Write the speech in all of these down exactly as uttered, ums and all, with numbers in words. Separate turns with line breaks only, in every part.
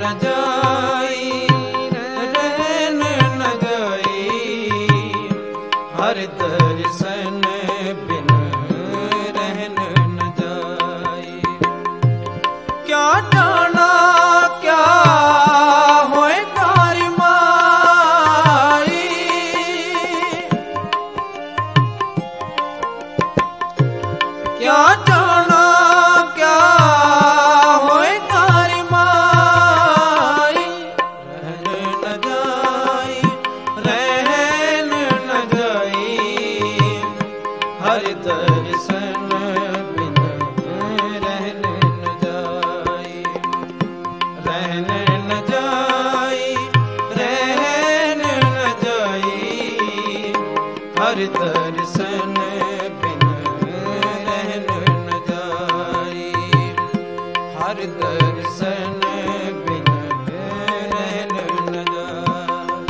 न जाई, रहन न जाई, हर दर्शन बिन रहन न जाई। क्या जाना क्या होए कारी माई, क्या जाना क्या होए कारी माई, रहन न जाई, रहन न जाई, हर दर्शन बिन रहन न जाई, रहन न जाई, रहन न जाई, हर दर्शन बिन रहन न जाई, हर दर्शन बिन रहन न जाई।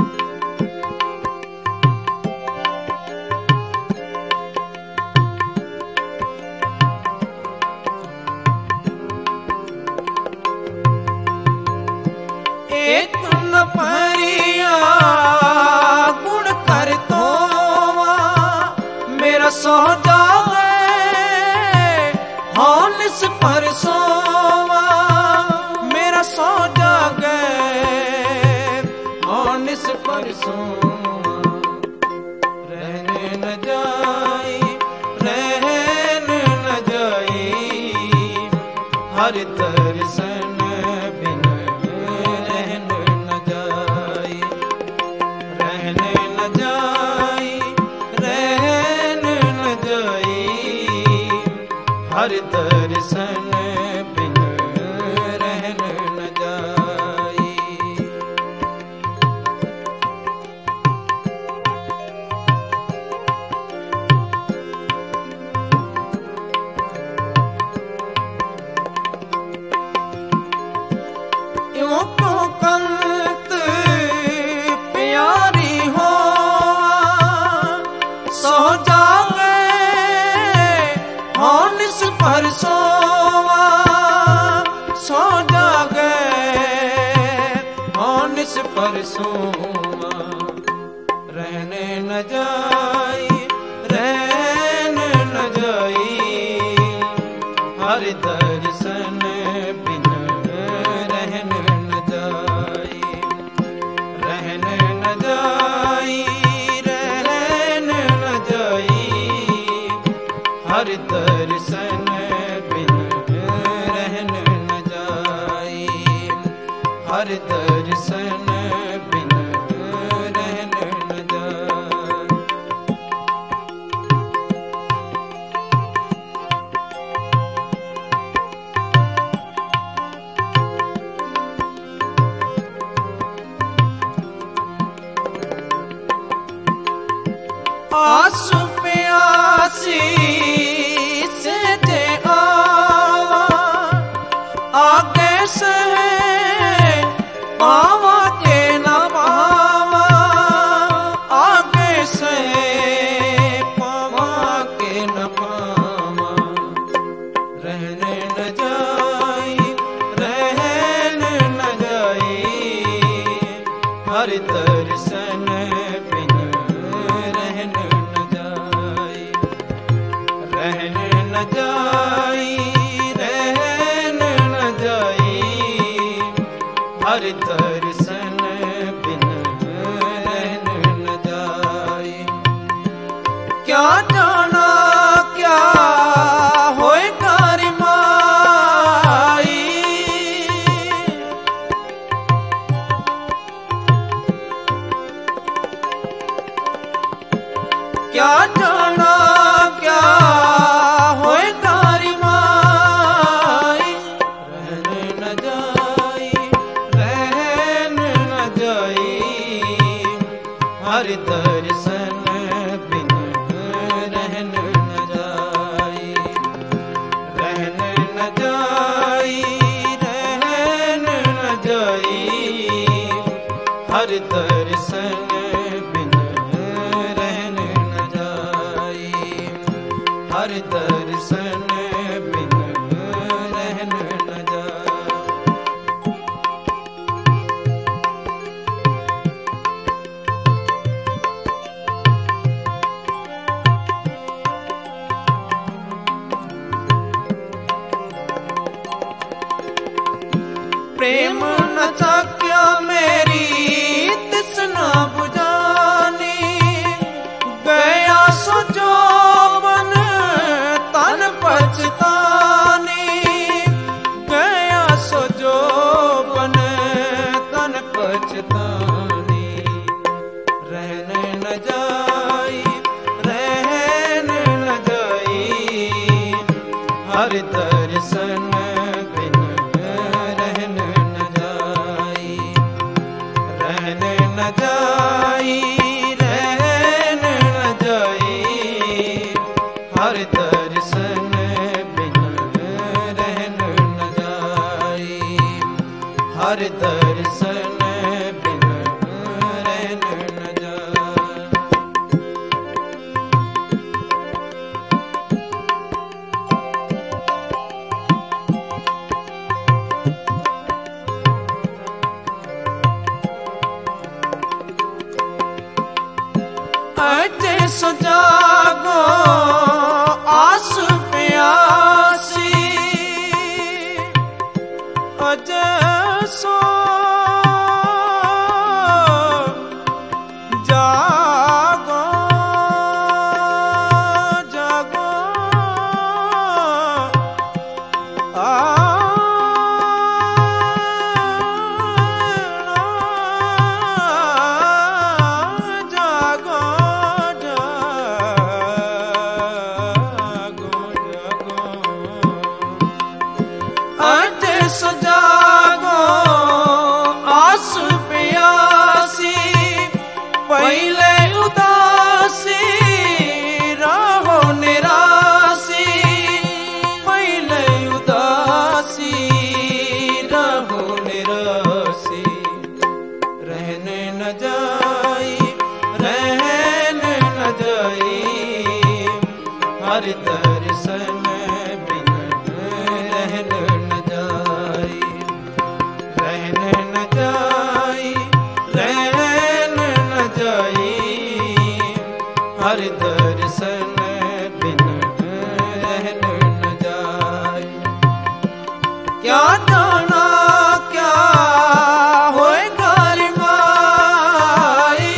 एक न परिया गुण कर तोवा, मेरा सो जावे हानिस पर सोवा, मेरा सो जागे हानिस पर सोवा, रहन न जाई, रहन न जाई, हर दर्शन बिन रहन न जाई, रहन न जाई, रहन न जाई, हर दर्शन बिन रहन न जाई। यूं तो कंत प्यारी हो, सो जावे हानिस पर सोवा, सो जागे हानिस पर सोवा, रहन न जाई, रहन न जाई, हर दर्शन बिन रहन न जाई, रहन न जाई, रहन न जाई, हर दर्शन बिन रहन न जाई, हर दर्शन बिन रहन न जाई। आस प्यासी से जे आवा, आगे से पावा के न पावा, आगे से पावा के न पावा, रहन न जाई, रहन न जाई, हर दर्शन बिन रहन न जाई, रहन न जाई, रहन न जाई, हर दर्शन बिन रहन न जाई। क्या जाना क्या होए कारी माई, क्या जाना क्या होए कारी माई, रहन न जाई, रहन प्रेम न चाक्या मेरी तृष्णा बुझानी, गया सो जोबन तन पछतानी, गया सो जोबन तन पछतानी। रहने न जाई रहन न जाई, हर दर्शन बिन रहन न जाई, रहन न जाई रहन न जाई, हर दर्शन बिन रहन न जाई, हर दर्शन बिन रहन न जाई। अजे सो जागो आस प्यासी, अजे सो जागो जागो आ सो जागो आस प्यासी, पहले उदासी रहो निरासी, पहले उदासी रहो निरासी। रहने न जाई रहन न जाई, हर दर्शन बिन रहन न जाई, रहन न जाई रहन न जाई, हर दर्शन बिन रहन न जाई। क्या जाना क्या होएगा रे माई,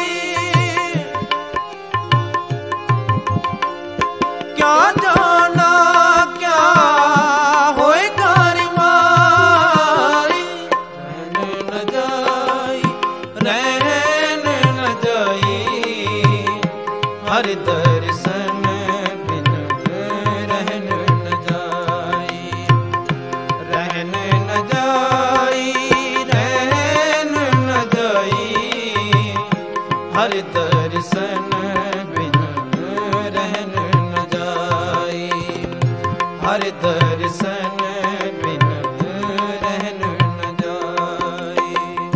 क्या जाना क्या होएगा रे माई। रहन न जाई रहन न जाई, हर दर्शन बिन रहन न जाई, रहन न जाई रहन न जाई, हर दर्शन बिन रहन न जाई, हर दर्शन बिन रहन न जाई।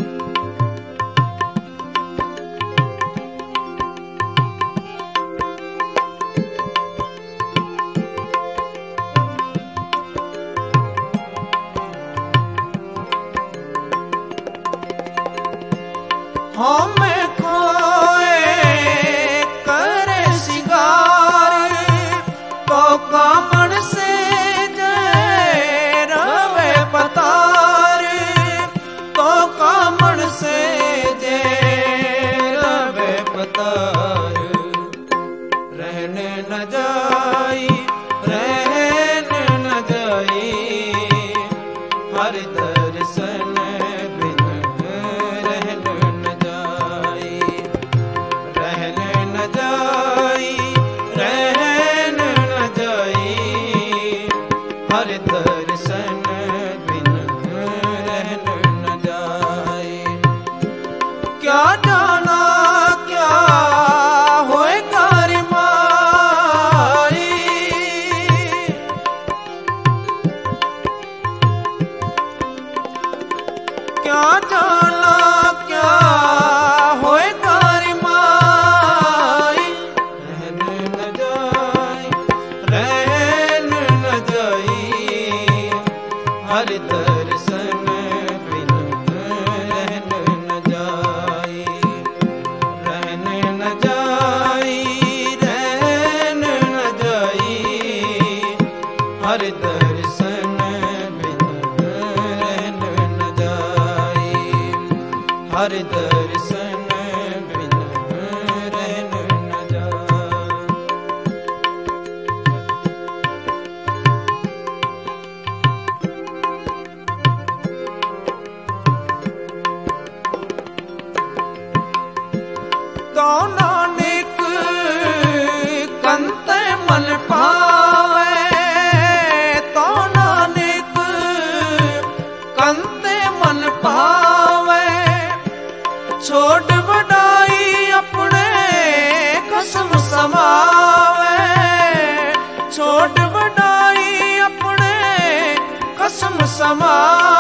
हमें खोए करे सिगार, तो कामण से जय रवे पतार, तो कामण से जय रवे पतार। रहने न जाई रहन न जाई, हर दर्शन बिन रहन न जाई, रहन न जाई रहन न जाई, हर दर्शन बिन रहन न जाई। क्या जाना क्या होएगा रे माई, क्या जाना क्या होएगा रे माई। रहन न जाई रहन न जाई, हर दर्शन बिन रहन न जाई, रहन न जाई रहन न जाई, हर दर्शन बिन रहन न हर दर्शन बिन रहन न जाए। तो नानक कंत मन पावे, तो नानक कंत मन पावे, छोड़ बढ़ाई अपने कसम समावे, छोड़ बढ़ाई अपने कसम समावे।